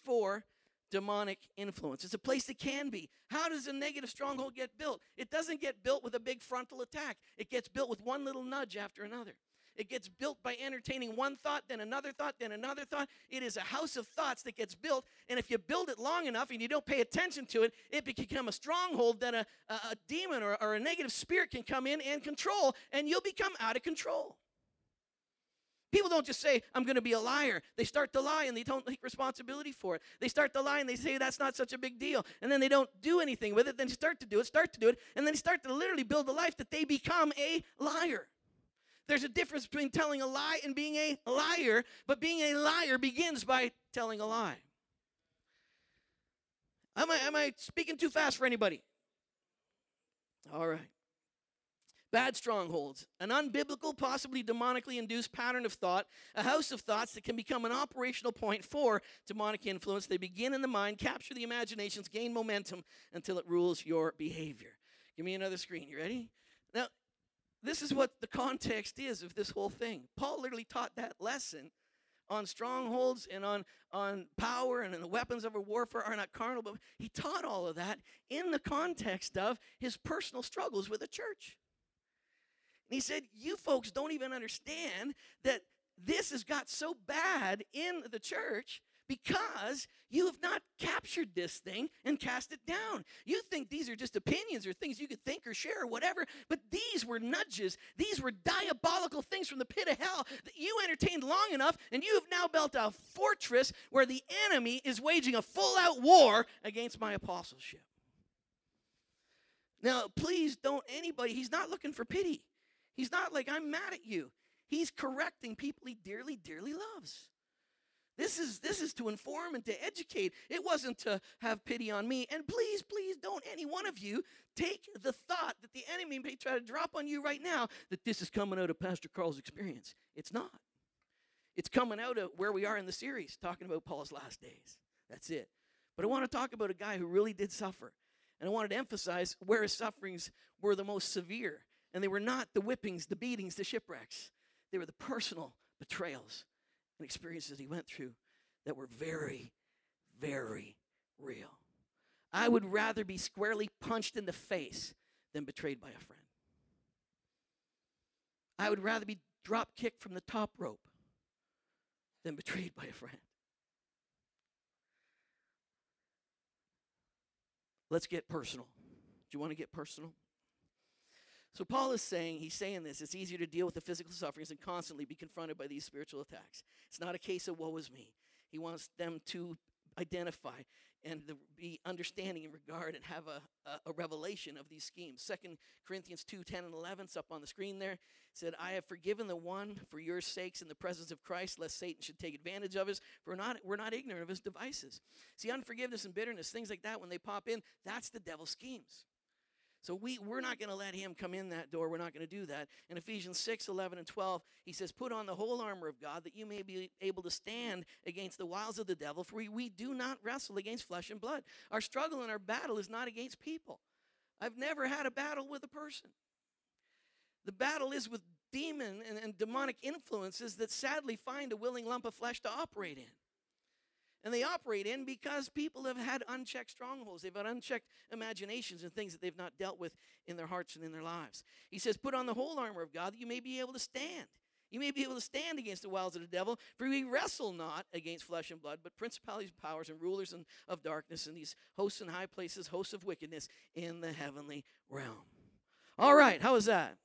influence. It's a place that can be. How does a negative stronghold get built? It doesn't get built with a big frontal attack. It gets built with one little nudge after another. It gets built by entertaining one thought, then another thought, then another thought. It is a house of thoughts that gets built, and if you build it long enough and you don't pay attention to it, it can become a stronghold that a demon or a negative spirit can come in and control, and you'll become out of control. People don't just say, I'm going to be a liar. They start to lie, and they don't take responsibility for it. They start to lie, and they say that's not such a big deal, and then they don't do anything with it. Then they start to do it, and then they start to literally build a life that they become a liar. There's a difference between telling a lie and being a liar, but being a liar begins by telling a lie. Am I speaking too fast for anybody? All right. Bad strongholds, an unbiblical, possibly demonically induced pattern of thought, a house of thoughts that can become an operational point for demonic influence. They begin in the mind, capture the imaginations, gain momentum until it rules your behavior. Give me another screen. You ready? Now, this is what the context is of this whole thing. Paul literally taught that lesson on strongholds and on power and the weapons of our warfare are not carnal, but he taught all of that in the context of his personal struggles with the church. And he said, you folks don't even understand that this has got so bad in the church because you have not captured this thing and cast it down. You think these are just opinions or things you could think or share or whatever, but these were nudges. These were diabolical things from the pit of hell that you entertained long enough, and you have now built a fortress where the enemy is waging a full-out war against my apostleship. Now, please don't anybody, he's not looking for pity. He's not like, I'm mad at you. He's correcting people he dearly, dearly loves. This is to inform and to educate. It wasn't to have pity on me. And please, please don't any one of you take the thought that the enemy may try to drop on you right now that this is coming out of Pastor Carl's experience. It's not. It's coming out of where we are in the series, talking about Paul's last days. That's it. But I want to talk about a guy who really did suffer. And I wanted to emphasize where his sufferings were the most severe. And they were not the whippings, the beatings, the shipwrecks. They were the personal betrayals and experiences he went through that were very, very real. I would rather be squarely punched in the face than betrayed by a friend. I would rather be drop kicked from the top rope than betrayed by a friend. Let's get personal. Do you want to get personal? So Paul is saying, he's saying this, it's easier to deal with the physical sufferings and constantly be confronted by these spiritual attacks. It's not a case of woe is me. He wants them to identify and be understanding in regard and have a revelation of these schemes. 2 Corinthians 2:10 and 11, it's up on the screen there. It said, I have forgiven the one for your sakes in the presence of Christ, lest Satan should take advantage of us. For we're not ignorant of his devices. See, unforgiveness and bitterness, things like that, when they pop in, that's the devil's schemes. So we're not going to let him come in that door. We're not going to do that. In Ephesians 6:11 and 12, he says, put on the whole armor of God that you may be able to stand against the wiles of the devil, for we do not wrestle against flesh and blood. Our struggle and our battle is not against people. I've never had a battle with a person. The battle is with demon and demonic influences that sadly find a willing lump of flesh to operate in. And they operate in because people have had unchecked strongholds. They've had unchecked imaginations and things that they've not dealt with in their hearts and in their lives. He says, put on the whole armor of God that you may be able to stand. You may be able to stand against the wiles of the devil, for we wrestle not against flesh and blood, but principalities, powers, and rulers of darkness, and these hosts in high places, hosts of wickedness in the heavenly realm. All right, how was that?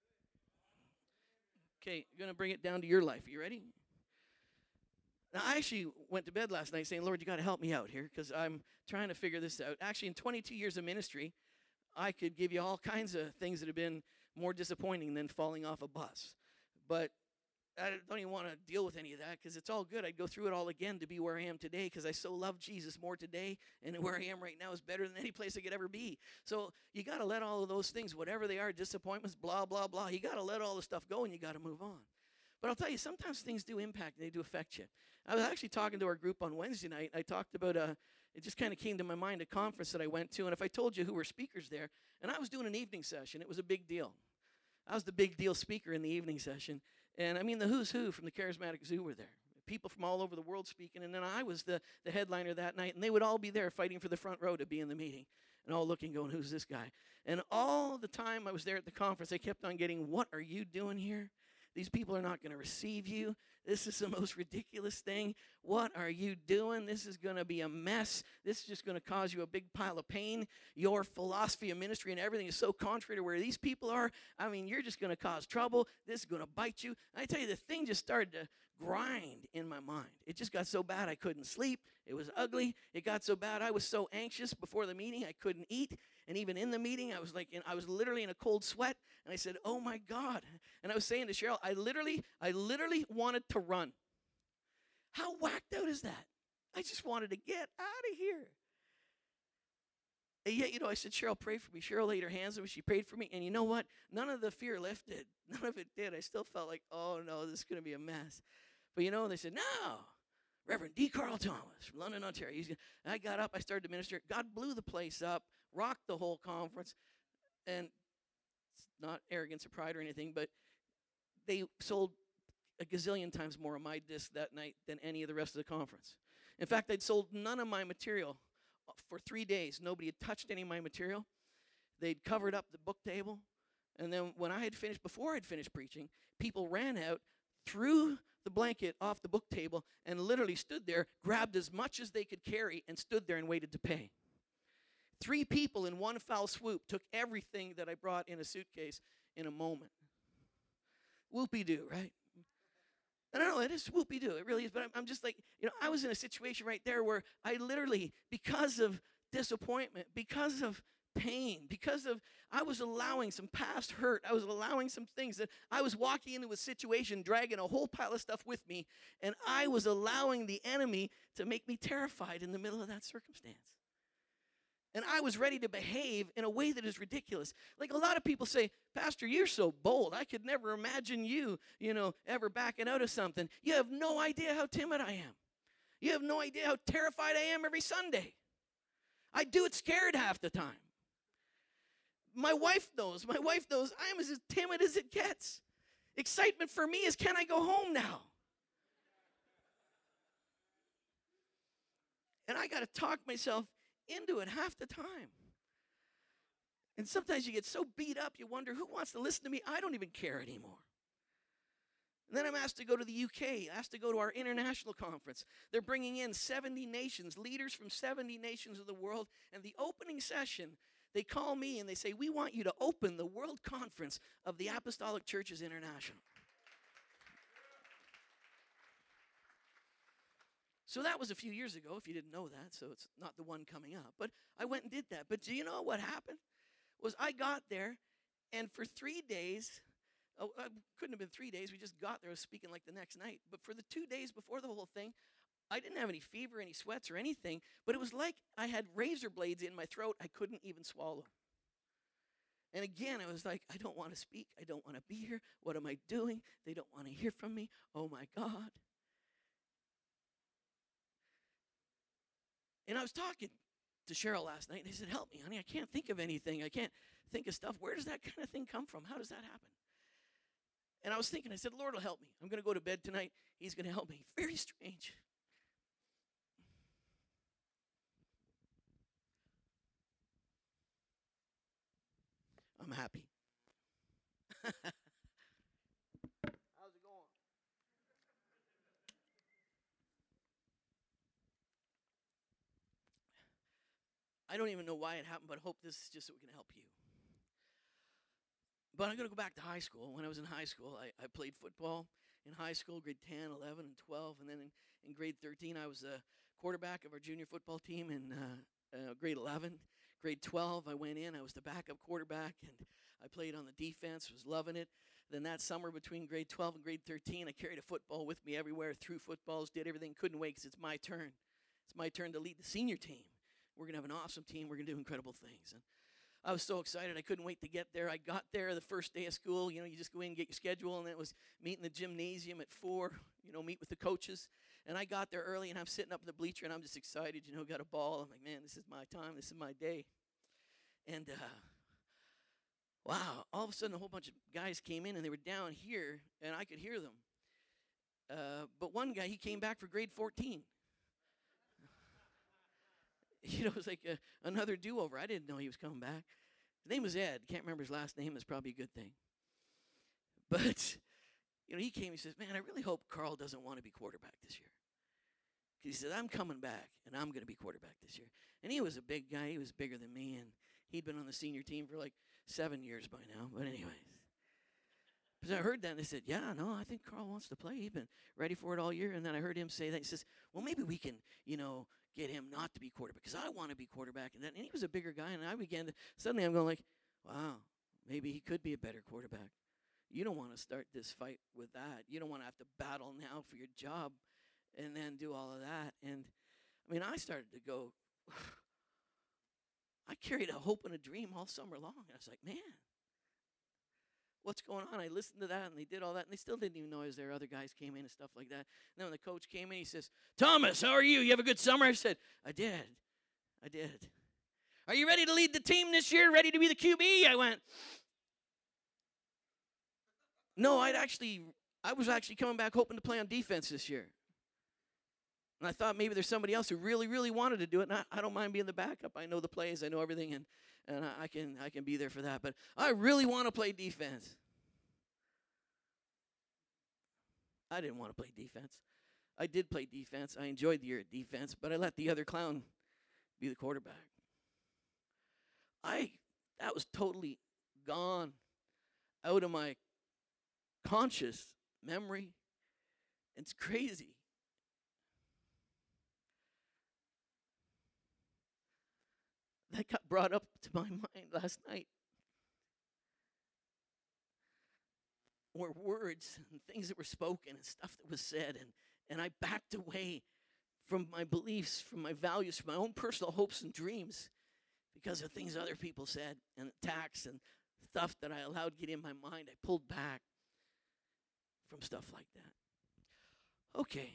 Okay, you're going to bring it down to your life. Are you ready? Now, I actually went to bed last night saying, Lord, you got to help me out here because I'm trying to figure this out. Actually, in 22 years of ministry, I could give you all kinds of things that have been more disappointing than falling off a bus. But I don't even want to deal with any of that because it's all good. I'd go through it all again to be where I am today because I so love Jesus more today, and where I am right now is better than any place I could ever be. So you got to let all of those things, whatever they are, disappointments, blah, blah, blah, you got to let all the stuff go and you got to move on. But I'll tell you, sometimes things do impact, they do affect you. I was actually talking to our group on Wednesday night. I talked about, it just kind of came to my mind, a conference that I went to. And if I told you who were speakers there, and I was doing an evening session, it was a big deal. I was the big deal speaker in the evening session. And I mean, the who's who from the Charismatic Zoo were there. People from all over the world speaking. And then I was the headliner that night. And they would all be there fighting for the front row to be in the meeting. And all looking, going, who's this guy? And all the time I was there at the conference, I kept on getting, what are you doing here? These people are not going to receive you. This is the most ridiculous thing. What are you doing? This is going to be a mess. This is just going to cause you a big pile of pain. Your philosophy of ministry and everything is so contrary to where these people are. I mean, you're just going to cause trouble. This is going to bite you. I tell you, the thing just started to grind in my mind. It just got so bad I couldn't sleep. It was ugly. It got so bad I was so anxious before the meeting I couldn't eat. And even in the meeting, I was literally in a cold sweat. And I said, oh my God. And I was saying to Cheryl, I literally wanted to run. How whacked out is that? I just wanted to get out of here. And yet, I said, Cheryl, pray for me. Cheryl laid her hands on me. She prayed for me. And you know what? None of the fear lifted. None of it did. I still felt like, oh no, this is going to be a mess. But they said, no. Reverend D. Carl Thomas from London, Ontario. I got up. I started to minister. God blew the place up, rocked the whole conference. And it's not arrogance or pride or anything, but they sold a gazillion times more of my discs that night than any of the rest of the conference. In fact, I'd sold none of my material for 3 days. Nobody had touched any of my material. They'd covered up the book table. And then when before I'd finished preaching, people ran out, threw the blanket off the book table and literally stood there, grabbed as much as they could carry, and stood there and waited to pay. 3 people in one foul swoop took everything that I brought in a suitcase in a moment. Whoopie-doo, right? I don't know, it is whoopie-doo. It really is. But I'm just like, I was in a situation right there where I literally, because of disappointment, because of pain, because of I was allowing some past hurt, I was allowing some things that I was walking into a situation dragging a whole pile of stuff with me, and I was allowing the enemy to make me terrified in the middle of that circumstance. And I was ready to behave in a way that is ridiculous. Like a lot of people say, Pastor, you're so bold. I could never imagine you, ever backing out of something. You have no idea how timid I am. You have no idea how terrified I am every Sunday. I do it scared half the time. My wife knows. I'm as timid as it gets. Excitement for me is, can I go home now? And I got to talk myself into it half the time. And sometimes you get so beat up, you wonder, who wants to listen to me? I don't even care anymore. And then I'm asked to go to the UK, asked to go to our international conference. They're bringing in 70 nations, leaders from 70 nations of the world. And the opening session, they call me and they say, we want you to open the World Conference of the Apostolic Churches International. So that was a few years ago, if you didn't know that, so it's not the one coming up. But I went and did that. But do you know what happened? Was I got there, and for 3 days, it couldn't have been 3 days, we just got there, I was speaking like the next night. But for the 2 days before the whole thing, I didn't have any fever, any sweats or anything, but it was like I had razor blades in my throat I couldn't even swallow. And again, I was like, I don't want to speak, I don't want to be here, what am I doing? They don't want to hear from me, oh my God. And I was talking to Cheryl last night, and I said, help me, honey. I can't think of anything. I can't think of stuff. Where does that kind of thing come from? How does that happen? And I was thinking, I said, Lord will help me. I'm going to go to bed tonight. He's going to help me. Very strange. I'm happy. How's it going? I don't even know why it happened, but I hope this is just so we can help you. But I'm going to go back to high school. When I was in high school, I played football in high school, grade 10, 11, and 12. And then in grade 13, I was a quarterback of our junior football team in grade 11. Grade 12, I went in. I was the backup quarterback, and I played on the defense, was loving it. Then that summer between grade 12 and grade 13, I carried a football with me everywhere, threw footballs, did everything, couldn't wait because it's my turn. It's my turn to lead the senior team. We're going to have an awesome team. We're going to do incredible things. And I was so excited. I couldn't wait to get there. I got there the first day of school. You just go in and get your schedule, and then it was meet in the gymnasium at 4, meet with the coaches. And I got there early, and I'm sitting up in the bleacher, and I'm just excited, got a ball. I'm like, man, this is my time. This is my day. And, wow, all of a sudden a whole bunch of guys came in, and they were down here, and I could hear them. But one guy, he came back for grade 14. It was like another do-over. I didn't know he was coming back. His name was Ed. Can't remember his last name. That's probably a good thing. But, he came. He says, man, I really hope Carl doesn't want to be quarterback this year. Because he said, I'm coming back, and I'm going to be quarterback this year. And he was a big guy. He was bigger than me, and he'd been on the senior team for like 7 years by now. But anyways. Because I heard that, and they said, yeah, no, I think Carl wants to play. He's been ready for it all year. And then I heard him say that. He says, well, maybe we can, get him not to be quarterback because I want to be quarterback. And he was a bigger guy, and I began to, suddenly I'm going like, wow, maybe he could be a better quarterback. You don't want to start this fight with that. You don't want to have to battle now for your job and then do all of that. And, I started to go, I carried a hope and a dream all summer long. And I was like, man, what's going on? I listened to that, and they did all that, and they still didn't even know I was there. Other guys came in and stuff like that. And then when the coach came in, he says, Thomas, how are you? You have a good summer? I said, I did. Are you ready to lead the team this year? Ready to be the QB? I went, no, I was actually coming back hoping to play on defense this year. And I thought maybe there's somebody else who really, really wanted to do it. And I don't mind being the backup. I know the plays. I know everything. And I can be there for that. But I really want to play defense. I didn't want to play defense. I did play defense. I enjoyed the year at defense, but I let the other clown be the quarterback. That was totally gone out of my conscious memory. It's crazy. That got brought up to my mind last night. Were words and things that were spoken and stuff that was said, and I backed away from my beliefs, from my values, from my own personal hopes and dreams because of things other people said and attacks and stuff that I allowed get in my mind. I pulled back from stuff like that. Okay.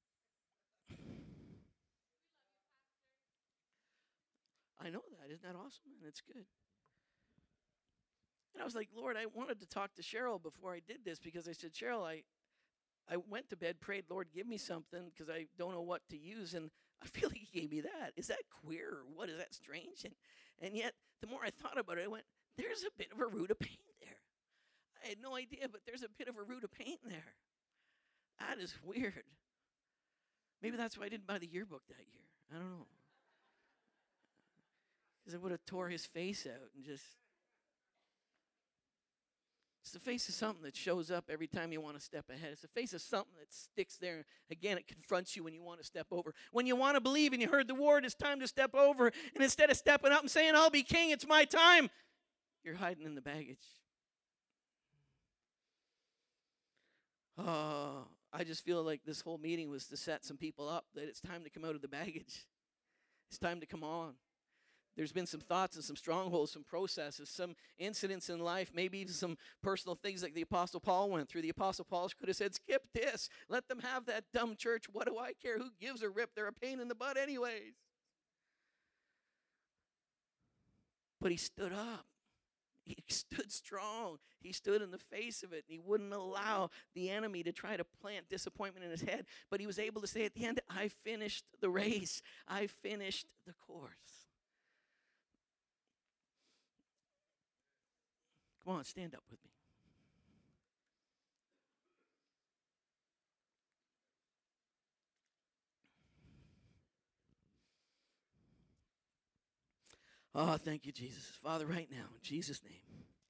I know that. Isn't that awesome? And it's good. And I was like, Lord, I wanted to talk to Cheryl before I did this because I said, Cheryl, I went to bed, prayed, Lord, give me something because I don't know what to use. And I feel like he gave me that. Is that queer or what? Is that strange? And yet, the more I thought about it, I went, there's a bit of a root of pain there. I had no idea, but there's a bit of a root of pain there. That is weird. Maybe that's why I didn't buy the yearbook that year. I don't know. Because I would have tore his face out and just... It's the face of something that shows up every time you want to step ahead. It's the face of something that sticks there. Again, it confronts you when you want to step over. When you want to believe and you heard the word, it's time to step over. And instead of stepping up and saying, I'll be king, it's my time, you're hiding in the baggage. Oh, I just feel like this whole meeting was to set some people up that it's time to come out of the baggage. It's time to come on. There's been some thoughts and some strongholds, some processes, some incidents in life, maybe even some personal things like the Apostle Paul went through. The Apostle Paul could have said, skip this. Let them have that dumb church. What do I care? Who gives a rip? They're a pain in the butt anyways. But he stood up. He stood strong. He stood in the face of it. And he wouldn't allow the enemy to try to plant disappointment in his head. But he was able to say at the end, I finished the race. I finished the course. Come on, stand up with me. Oh, thank you, Jesus. Father, right now, in Jesus' name,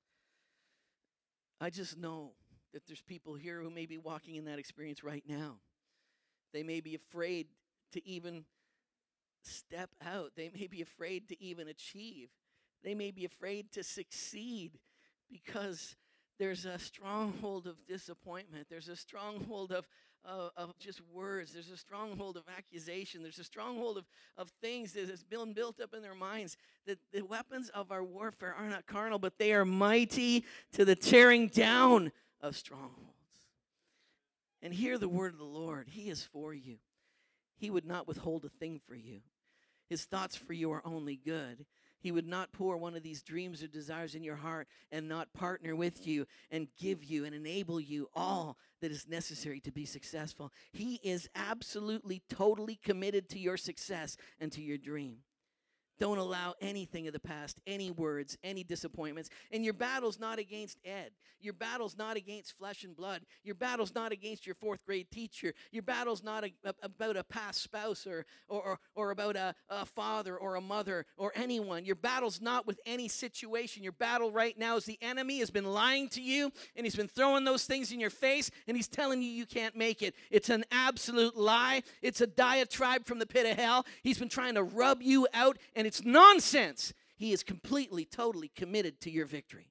I just know that there's people here who may be walking in that experience right now. They may be afraid to even step out. They may be afraid to even achieve. They may be afraid to succeed because there's a stronghold of disappointment. There's a stronghold of just words. There's a stronghold of accusation. There's a stronghold of things that has been built up in their minds. That the weapons of our warfare are not carnal, but they are mighty to the tearing down of strongholds. And hear the word of the Lord. He is for you. He would not withhold a thing for you. His thoughts for you are only good. He would not pour one of these dreams or desires in your heart and not partner with you and give you and enable you all that is necessary to be successful. He is absolutely, totally committed to your success and to your dream. Don't allow anything of the past, any words, any disappointments. And your battle's not against Ed. Your battle's not against flesh and blood. Your battle's not against your fourth grade teacher. Your battle's not about a past spouse or about a father or a mother or anyone. Your battle's not with any situation. Your battle right now is the enemy has been lying to you, and he's been throwing those things in your face, and he's telling you can't make it. It's an absolute lie. It's a diatribe from the pit of hell. He's been trying to rub you out, and it's nonsense. He is completely, totally committed to your victory.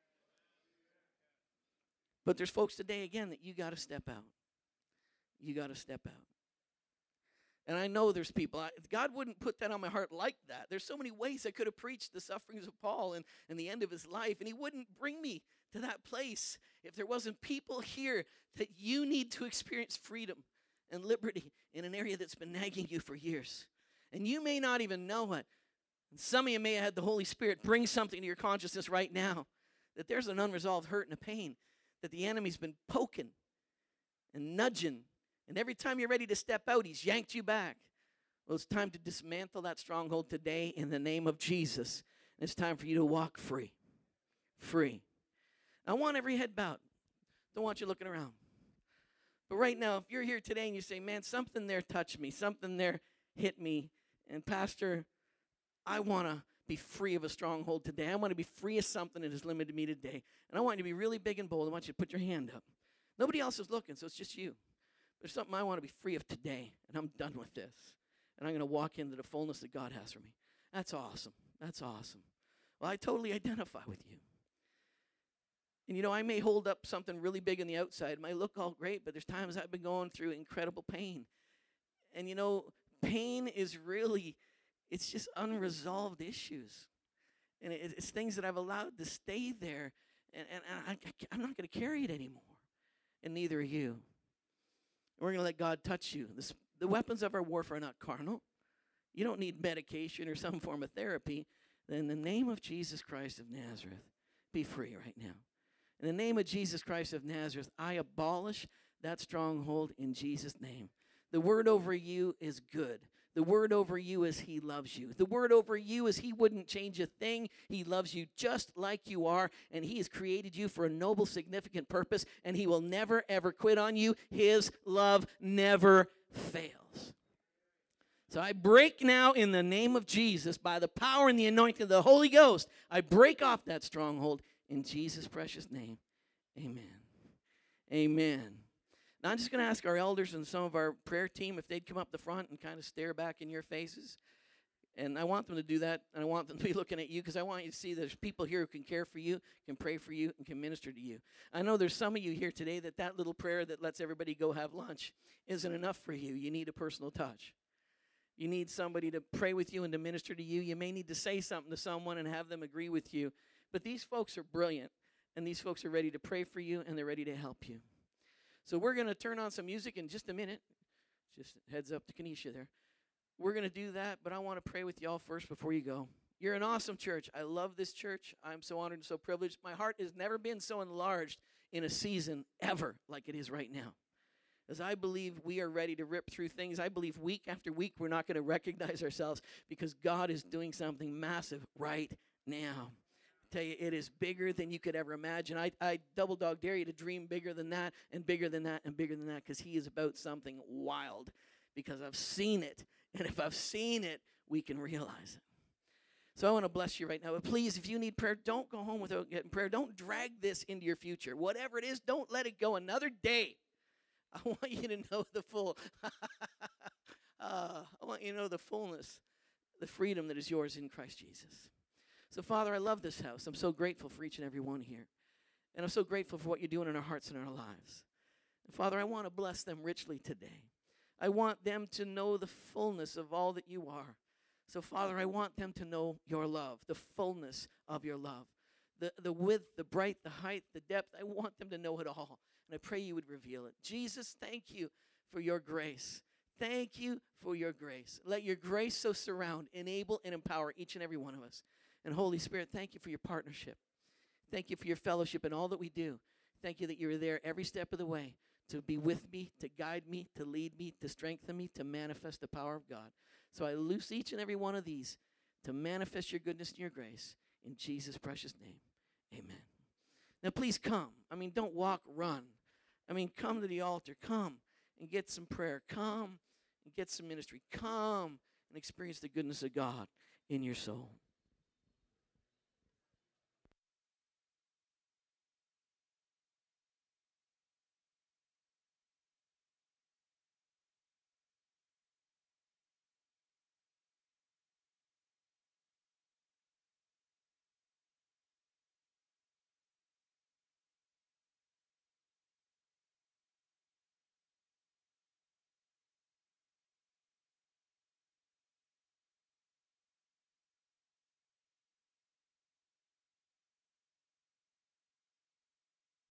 But there's folks today, again, that you got to step out. You got to step out. And I know there's people, God wouldn't put that on my heart like that. There's so many ways I could have preached the sufferings of Paul and the end of his life, and he wouldn't bring me to that place if there wasn't people here that you need to experience freedom and liberty in an area that's been nagging you for years. And you may not even know it. And some of you may have had the Holy Spirit bring something to your consciousness right now, that there's an unresolved hurt and a pain that the enemy's been poking and nudging. And every time you're ready to step out, he's yanked you back. Well, it's time to dismantle that stronghold today in the name of Jesus. And it's time for you to walk free. Free. I want every head bowed. Don't want you looking around. But right now, if you're here today and you say, man, something there touched me, something there hit me, and Pastor, I want to be free of a stronghold today. I want to be free of something that has limited me today. And I want you to be really big and bold. I want you to put your hand up. Nobody else is looking, so it's just you. There's something I want to be free of today, and I'm done with this. And I'm going to walk into the fullness that God has for me. That's awesome. That's awesome. Well, I totally identify with you. And, I may hold up something really big on the outside. It might look all great, but there's times I've been going through incredible pain. And, pain is really, it's just unresolved issues. And it's things that I've allowed to stay there. And I'm not going to carry it anymore. And neither are you. We're going to let God touch you. The weapons of our warfare are not carnal. You don't need medication or some form of therapy. In the name of Jesus Christ of Nazareth, be free right now. In the name of Jesus Christ of Nazareth, I abolish that stronghold in Jesus' name. The word over you is good. The word over you is he loves you. The word over you is he wouldn't change a thing. He loves you just like you are, and he has created you for a noble, significant purpose, and he will never, ever quit on you. His love never fails. So I break now in the name of Jesus, by the power and the anointing of the Holy Ghost, I break off that stronghold in Jesus' precious name. Amen. Amen. Now, I'm just going to ask our elders and some of our prayer team if they'd come up the front and kind of stare back in your faces. And I want them to do that, and I want them to be looking at you because I want you to see there's people here who can care for you, can pray for you, and can minister to you. I know there's some of you here today that little prayer that lets everybody go have lunch isn't enough for you. You need a personal touch. You need somebody to pray with you and to minister to you. You may need to say something to someone and have them agree with you. But these folks are brilliant, and these folks are ready to pray for you, and they're ready to help you. So we're going to turn on some music in just a minute. Just heads up to Kenesha there. We're going to do that, but I want to pray with y'all first before you go. You're an awesome church. I love this church. I'm so honored and so privileged. My heart has never been so enlarged in a season ever like it is right now. As I believe we are ready to rip through things, I believe week after week we're not going to recognize ourselves because God is doing something massive right now. Tell you, it is bigger than you could ever imagine. I double dog dare you to dream bigger than that and bigger than that and bigger than that because he is about something wild because I've seen it. And if I've seen it, we can realize it. So I want to bless you right now. But please, if you need prayer, don't go home without getting prayer. Don't drag this into your future. Whatever it is, don't let it go another day. I want you to know the full. I want you to know the fullness, the freedom that is yours in Christ Jesus. So, Father, I love this house. I'm so grateful for each and every one here. And I'm so grateful for what you're doing in our hearts and our lives. And, Father, I want to bless them richly today. I want them to know the fullness of all that you are. So, Father, I want them to know your love, the fullness of your love. The width, the breadth, the height, the depth. I want them to know it all. And I pray you would reveal it. Jesus, thank you for your grace. Thank you for your grace. Let your grace so surround, enable, and empower each and every one of us. And Holy Spirit, thank you for your partnership. Thank you for your fellowship in all that we do. Thank you that you're there every step of the way to be with me, to guide me, to lead me, to strengthen me, to manifest the power of God. So I loose each and every one of these to manifest your goodness and your grace in Jesus' precious name. Amen. Now, please come. Don't walk, run. Come to the altar. Come and get some prayer. Come and get some ministry. Come and experience the goodness of God in your soul.